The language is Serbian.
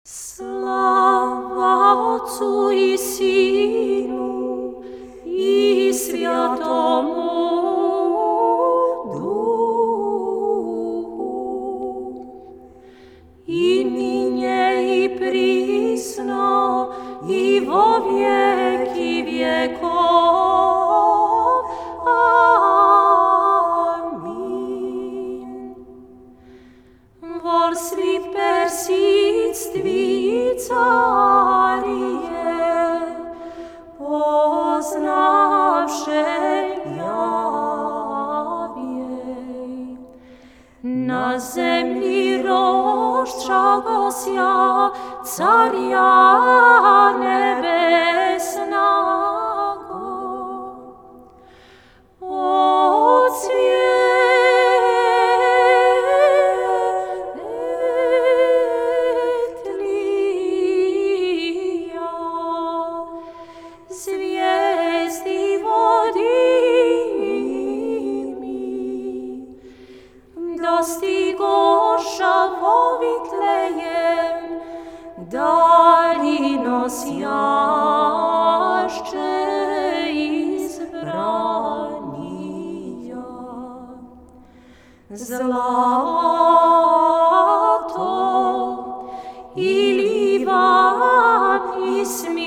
Slava Otcu i Sinu i Svjatomu Duhu, i ninje i prisno i vo vjeki vjekov. Amin. Vol svi persictvi carije, poznavše javjej. Na zemlji roščagosja carja nebesnago. Zvijezdi vodimi, dostigoša vo Vitlejem, dalino sjašće izbranija. Zlato i livan i smijeh